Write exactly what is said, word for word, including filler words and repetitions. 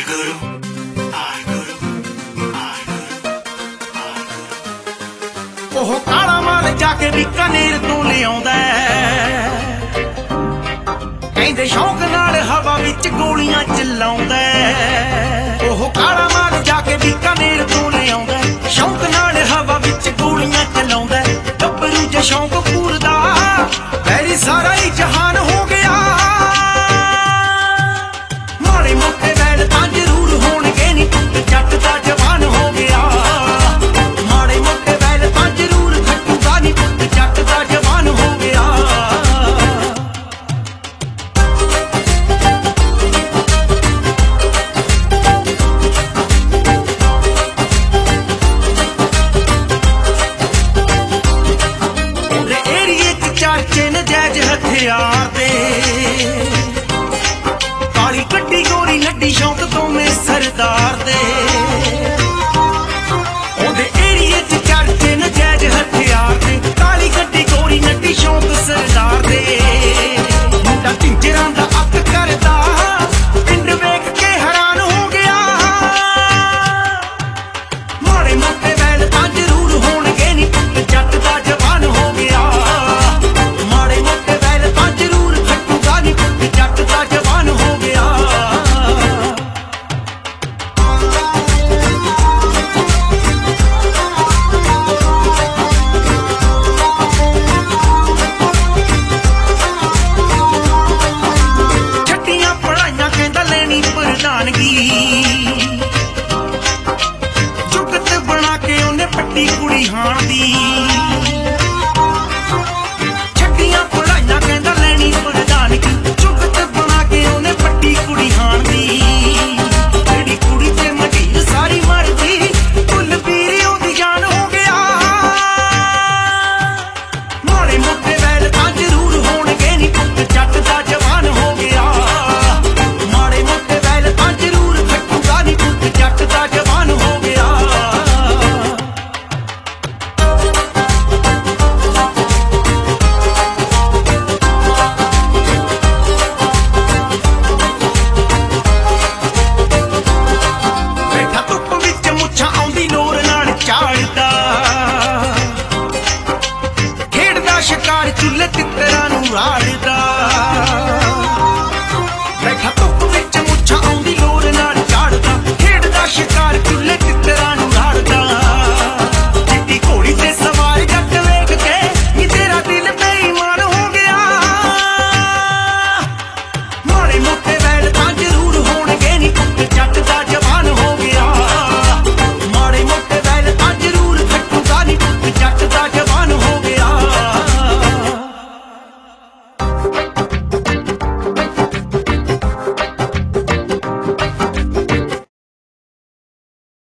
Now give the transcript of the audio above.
ਉਹ ਕਾਲਾ ਮਾਲ ਜਾ ਕੇ ਬੀਕਾਨੇਰ ਤੋਂ ਲਿਆਉਂਦਾ, ਕਹਿੰਦੇ ਸ਼ੌਂਕ ਨਾਲ ਹਵਾ ਵਿੱਚ ਗੋਲੀਆਂ ਚਲਾਉਂਦਾ। ਉਹ ਕਾਲਾ ਮਾਲ ਜਾ ਕੇ ਬੀਕਾਨੇਰ ਤੋਂ ਲਿਆਉਂਦਾ, ਸ਼ੌਂਕ ਨਾਲ ਹਵਾ ਵਿੱਚ ਗੋਲੀਆਂ ਚਲਾਉਂਦਾ। ਗੱਭਰੂ ਜੇ ਸ਼ੌਂਕ ਪੂਰਦਾ ਵੈਰੀ ਸਾਰਾ ਹੀ ਜਹਾਨ ਹੋ ਗਿਆ। ਮਾੜੇ ਮੋਟੇ ਵੈਲ ਤਾਂ ਜ਼ਰੂਰ ਹੋਣਗੇ ਨੀ, ਜੱਟ ਦਾ ਜਵਾਨ ਹੋ ਗਿਆ। ਮਾੜੇ ਮੋਟੇ ਵੈਲ ਤਾਂ ਜ਼ਰੂਰ ਖੱਟੂਗਾ ਨੀ, ਜੱਟ ਦਾ ਜਵਾਨ ਹੋ ਗਿਆ। ਉਹਦੇ ਏਰੀਏ ਚ ਚਾਚੇ ਨਜਾਇਜ਼ ਹਥਿਆਰ ਦੇ, ਕਾਲੀ ਗੱਡੀ ਗੋਰੀ ਨੱਡੀ ਸ਼ੌਂਕ ਤੋਂ ਮੈਂ ਸਰਦਾਰ ਦੇ। ਉਹਦੇ ਏਰੀਏ ਚ ਚਾਚੇ ਨਜਾਇਜ਼ ਹਥਿਆਰ ਦੇ, ਕਾਲੀ ਗੱਡੀ ਗੋਰੀ ਨੱਡੀ ਸ਼ੌਂਕ ਸਰਦਾਰ ਦੇ। ਮੁੰਡਾ ਢਿੰਜਰਾਂ ਦਾ ਅੱਗ ਕਰਦਾ, ਪਿੰਡ ਵੇਖ ਕੇ ਹੈਰਾਨ ਹੋ ਗਿਆ। ਮਾੜੇ ਮੋਟੇ ਵੈਲ ਤਾਂ ਜ਼ਰੂਰ ਹੋਣਗੇ ਨੀ, ਜੱਟ ਦਾ ਜਵਾਨ ਹੋ ਗਿਆ। ਮਾੜੇ ਮੋਟੇ ਵੈਲ ਤਾਂ ਜ਼ਰੂਰ ਖੱਟੂਗਾ ਨੀ, ਜੱਟ ਦਾ ਜਵਾਨ ਹੋ ਗਿਆ। ਛੱਡੀਆਂ ਪੜਾਈਆਂ ਕਹਿੰਦਾ ਲੈਣੀ ਪ੍ਰਧਾਨਗੀ, ਜੁਗਤ ਬਣਾ ਕੇ ਉਹਨੇ ਪੱਟੀ ਕੁੜੀ ਹਾਣ ਦੀ। ਛੱਡੀਆਂ ਪੜਾਈਆਂ ਕਹਿੰਦਾ ਲੈਣੀ ਪ੍ਰਧਾਨਗੀ, ਜੁਗਤ ਬਣਾ ਕੇ ਉਹਨੇ ਪੱਟੀ ਕੁੜੀ ਹਾਣ ਦੀ। ਜਿਹੜੀ ਕੁੜੀ ਤੇ ਮੰਡੀਰ ਸਾਰੀ ਮਰਦੀ, ਕੁਲਬੀਰ ਉਹਦੀ ਜਾਨ ਹੋ ਗਿਆ। ਮਾੜੇ ਮੋਟੇ ਵੈਲ ਤਾਂ ਜ਼ਰੂਰ ਹੋਣਗੇ ਨੀ, ਜੱਟ ਦਾ ਜਵਾਨ ਹੋ ਗਿਆ। ਮਾੜੇ ਮੋਟੇ ਵੈਲ ਤਾਂ ਜ਼ਰੂਰ ਖੱਟੂਗਾ ਨੀ, ਜੱਟ ਦਾ ਜਵਾਨ ਹੋ ਗਿਆ। ਬੈਠਾ ਧੁੱਪ ਵਿੱਚ ਮੁੱਛਾਂ ਆਉਂਦੀ ਲੋਰ ਨਾਲ ਝਾੜਦਾ, ਖੇਡਦਾ ਸ਼ਿਕਾਰ ਚੁੱਲ੍ਹੇ ਤਿੱਤਰਾਂ ਨੂੰ ਰਾੜਦਾ।